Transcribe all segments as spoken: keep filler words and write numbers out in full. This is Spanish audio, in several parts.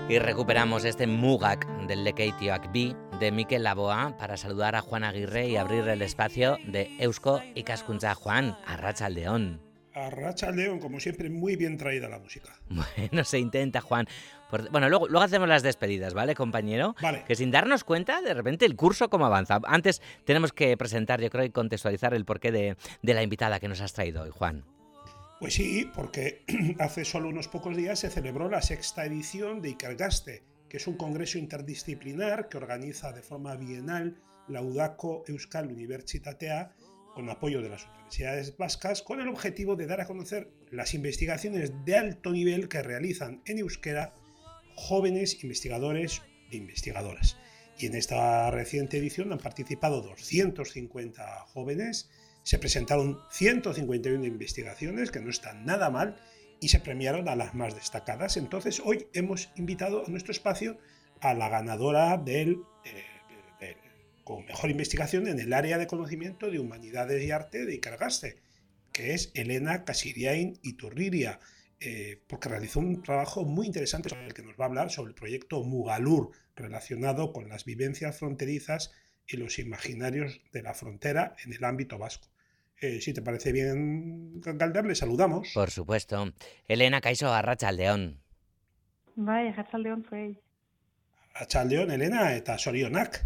Y recuperamos este Mugak del Lekeitioak B de Mikel Laboa para saludar a Juan Aguirre y abrir el espacio de Eusko Ikaskuntza. Juan, arratsaldeon. Arratsaldeon, como siempre, muy bien traída la música. Bueno, se intenta, Juan. Por... Bueno, luego, luego hacemos las despedidas, ¿vale, compañero? Vale. Que sin darnos cuenta, de repente, el curso cómo avanza. Antes tenemos que presentar, yo creo, y contextualizar el porqué de, de la invitada que nos has traído hoy, Juan. Pues sí, porque hace solo unos pocos días se celebró la sexta edición de Ikergaste, que es un congreso interdisciplinar que organiza de forma bienal la Udako Euskal Unibertsitatea con apoyo de las universidades vascas, con el objetivo de dar a conocer las investigaciones de alto nivel que realizan en euskera jóvenes investigadores e investigadoras. Y en esta reciente edición han participado doscientos cincuenta jóvenes. Se presentaron ciento cincuenta y una investigaciones, que no están nada mal, y se premiaron a las más destacadas. Entonces, hoy hemos invitado a nuestro espacio a la ganadora del, eh, del, con mejor investigación en el área de conocimiento de humanidades y arte de Ikergaste, que es Elena Kasiriain Iturriria, eh, porque realizó un trabajo muy interesante sobre el que nos va a hablar, sobre el proyecto Mugalur, relacionado con las vivencias fronterizas y los imaginarios de la frontera en el ámbito vasco. Eh, si te parece bien, Galder, le saludamos. Por supuesto. Elena, kaixo, arratsaldeon. Bai, arratsaldeon zuei. Arratsaldeon, Elena, eta sorionak.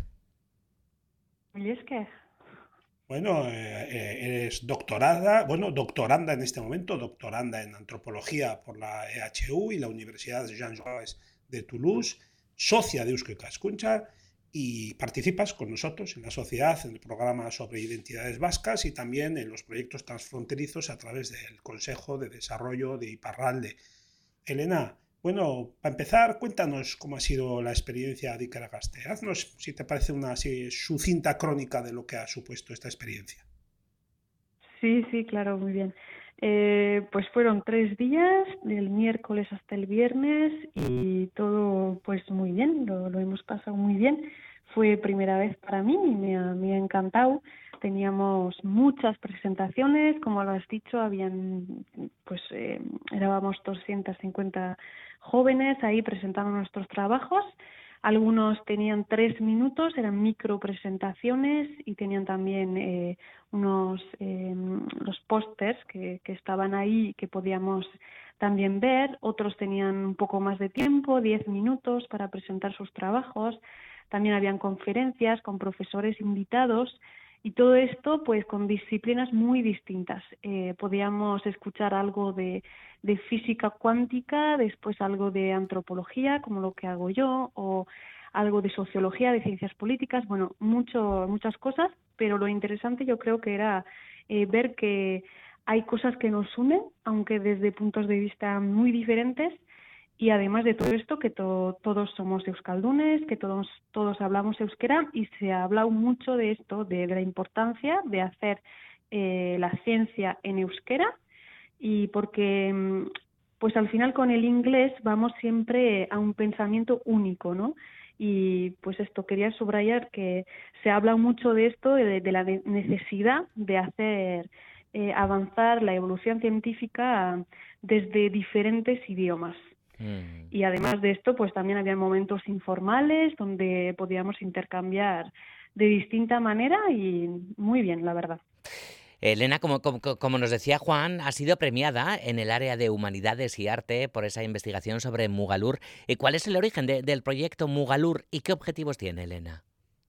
Mila esker. Bueno, eh, eh, eres doctorada, bueno, doctoranda en este momento, doctoranda en antropología por la E H U y la Universidad Jean Jaurès de Toulouse, socia de Eusko Ikaskuntza, y participas con nosotros en la sociedad, en el programa sobre identidades vascas y también en los proyectos transfronterizos a través del Consejo de Desarrollo de Iparralde. Elena, bueno, para empezar, cuéntanos cómo ha sido la experiencia de Ikergaste. Haznos, si te parece, una así, sucinta crónica de lo que ha supuesto esta experiencia. Sí, sí, claro, muy bien. Eh, pues fueron tres días, del miércoles hasta el viernes, y todo pues muy bien, lo, lo hemos pasado muy bien. Fue primera vez para mí y me ha, me ha encantado. Teníamos muchas presentaciones, como lo has dicho, habían, pues eh, éramos doscientos cincuenta jóvenes ahí presentando nuestros trabajos. Algunos tenían tres minutos, eran micro presentaciones, y tenían también eh, unos eh, los pósters que, que estaban ahí que podíamos también ver. Otros tenían un poco más de tiempo, diez minutos para presentar sus trabajos. También habían conferencias con profesores invitados, y todo esto pues con disciplinas muy distintas. Eh, podíamos escuchar algo de, de física cuántica, después algo de antropología, como lo que hago yo, o algo de sociología, de ciencias políticas, bueno, mucho, muchas cosas, pero lo interesante yo creo que era eh, ver que hay cosas que nos unen, aunque desde puntos de vista muy diferentes. Y además de todo esto, que to- todos somos euskaldunes, que todos, todos hablamos euskera, y se ha hablado mucho de esto, de, de la importancia de hacer eh, la ciencia en euskera, y porque pues al final con el inglés vamos siempre a un pensamiento único, ¿no? Y pues esto, quería subrayar que se habla mucho de esto, de, de la necesidad de hacer eh, avanzar la evolución científica desde diferentes idiomas. Y además de esto, pues también había momentos informales donde podíamos intercambiar de distinta manera, y muy bien, la verdad. Elena, como, como, como nos decía Juan, ha sido premiada en el área de humanidades y arte por esa investigación sobre Mugalur. ¿Cuál es el origen de, del proyecto Mugalur y qué objetivos tiene, Elena?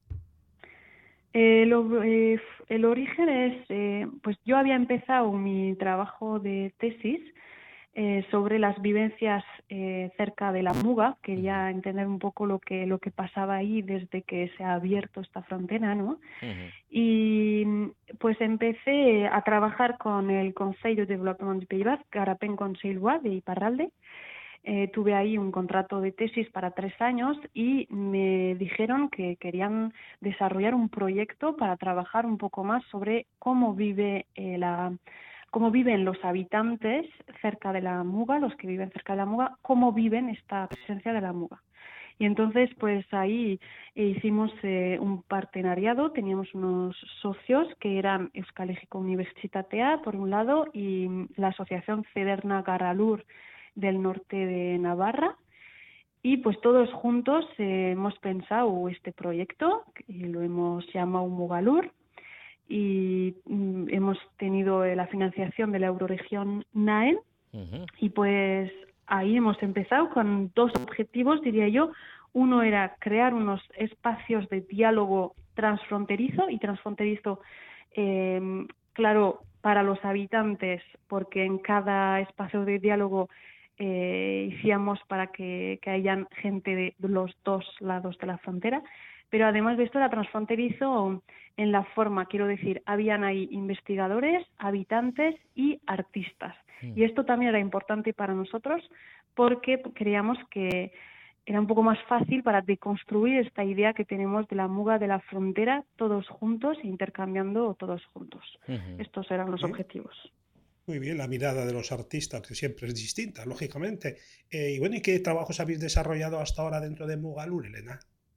Eh, lo, eh, el origen es, eh, pues yo había empezado mi trabajo de tesis Eh, sobre las vivencias eh, cerca de la Muga. Quería entender un poco lo que lo que pasaba ahí desde que se ha abierto esta frontera, ¿no? Uh-huh. Y pues empecé a trabajar con el Consejo de Development de Pays Basque, Garapen Conselhua de Iparralde. Eh, tuve ahí un contrato de tesis para tres años y me dijeron que querían desarrollar un proyecto para trabajar un poco más sobre cómo vive eh, la cómo viven los habitantes cerca de la Muga, los que viven cerca de la Muga, cómo viven esta presencia de la Muga. Y entonces, pues ahí hicimos eh, un partenariado, teníamos unos socios que eran Euskal Herriko Unibertsitatea, por un lado, y la asociación Cederna Garalur del norte de Navarra. Y pues todos juntos eh, hemos pensado este proyecto y lo hemos llamado Mugalur y mm, hemos tenido eh, la financiación de la Euroregión NAEN uh-huh. y pues ahí hemos empezado con dos objetivos, diría yo. Uno era crear unos espacios de diálogo transfronterizo y transfronterizo, eh, claro, para los habitantes, porque en cada espacio de diálogo eh, hicimos para que, que hayan gente de los dos lados de la frontera, pero además de esto era transfronterizo en la forma, quiero decir, habían ahí investigadores, habitantes y artistas. Sí. Y esto también era importante para nosotros porque creíamos que era un poco más fácil para deconstruir esta idea que tenemos de la muga de la frontera, todos juntos e intercambiando todos juntos. Uh-huh. Estos eran los ¿Sí? objetivos. Muy bien, la mirada de los artistas, que siempre es distinta, lógicamente. Eh, y bueno, ¿y qué trabajos habéis desarrollado hasta ahora dentro de Mugalur, Elena?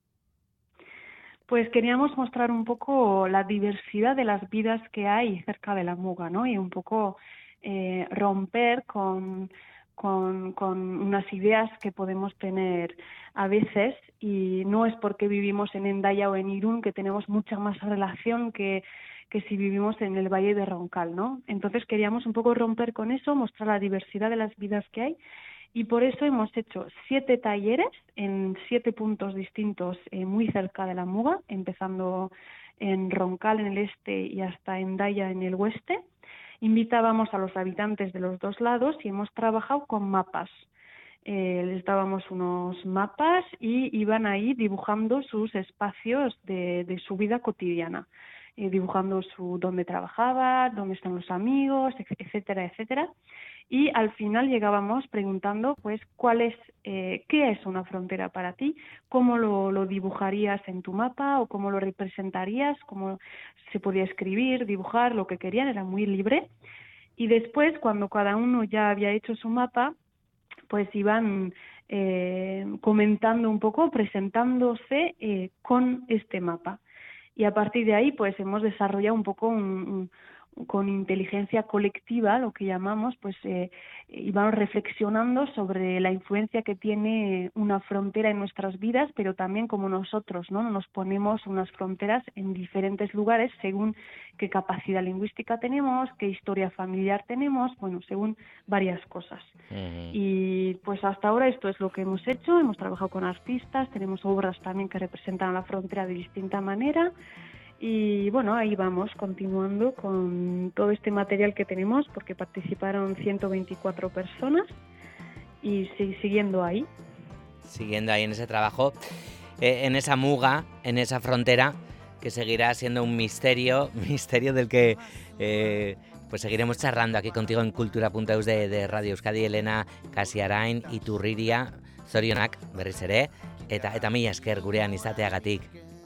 Pues queríamos mostrar un poco la diversidad de las vidas que hay cerca de la muga, ¿no? Y un poco eh, romper con, con, con unas ideas que podemos tener a veces, y no es porque vivimos en Hendaya o en Irún que tenemos mucha más relación que que si vivimos en el Valle de Roncal, ¿no? Entonces queríamos un poco romper con eso, mostrar la diversidad de las vidas que hay, y por eso hemos hecho siete talleres en siete puntos distintos eh, muy cerca de la muga, empezando en Roncal en el este y hasta Hendaya en el oeste. Invitábamos a los habitantes de los dos lados y hemos trabajado con mapas. Eh, les dábamos unos mapas y iban ahí dibujando sus espacios de, de su vida cotidiana. Eh, dibujando su dónde trabajaba, dónde están los amigos, etcétera, etcétera. Y al final llegábamos preguntando, pues, cuál es, eh, qué es una frontera para ti, cómo lo, lo dibujarías en tu mapa o cómo lo representarías, cómo se podía escribir, dibujar, lo que querían, era muy libre. Y después, cuando cada uno ya había hecho su mapa, pues iban eh, comentando un poco, presentándose eh, con este mapa. Y a partir de ahí, pues hemos desarrollado un poco un, un, con inteligencia colectiva, lo que llamamos, pues eh, íbamos reflexionando sobre la influencia que tiene una frontera en nuestras vidas, pero también como nosotros, ¿no? Nos ponemos unas fronteras en diferentes lugares según qué capacidad lingüística tenemos, qué historia familiar tenemos, bueno, según varias cosas. Uh-huh. Y pues hasta ahora esto es lo que hemos hecho, hemos trabajado con artistas, tenemos obras también que representan la frontera de distinta manera. Y bueno, ahí vamos, continuando con todo este material que tenemos, porque participaron ciento veinticuatro personas y sí, siguiendo ahí. Siguiendo ahí en ese trabajo, eh, en esa muga, en esa frontera, que seguirá siendo un misterio, misterio del que eh, pues seguiremos charlando aquí contigo en kultura punto eus de, de Radio Euskadi. Elena Kasiarain, Iturriria, zorionak, berriz ere, eta, eta mila esker gurean izateagatik.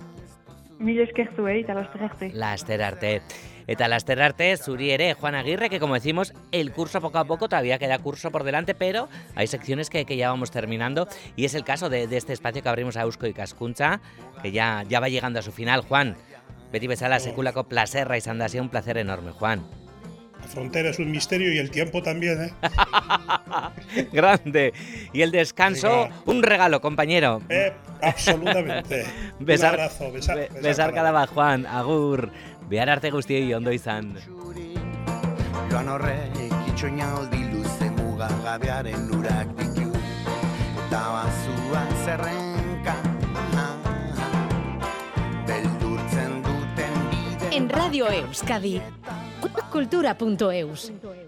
Mil esker zuei, eta laster arte. Laster arte. Eta laster arte, zuri ere, Juan Aguirre, que como decimos, el curso poco a poco, todavía queda curso por delante, pero hay secciones que, que ya vamos terminando, y es el caso de, de este espacio que abrimos a Eusko Ikaskuntza, que ya, ya va llegando a su final. Juan, beti bezala sekulako plazerra izan da, ha sido un placer enorme, Juan. La frontera es un misterio y el tiempo también, ¿eh? Grande. Y el descanso, Venga. Un regalo, compañero. Eh, absolutamente. besar, un abrazo. Besar, be, besar, besar cada bat, Juan. Agur. Behar arte guztiei ondo izan. Joan horrek itxoina aldi luze mugagabearen urak ditu. Eta bazua zerrenka. Beldurtzen duten bide. En Radio Euskadi. kultura punto eus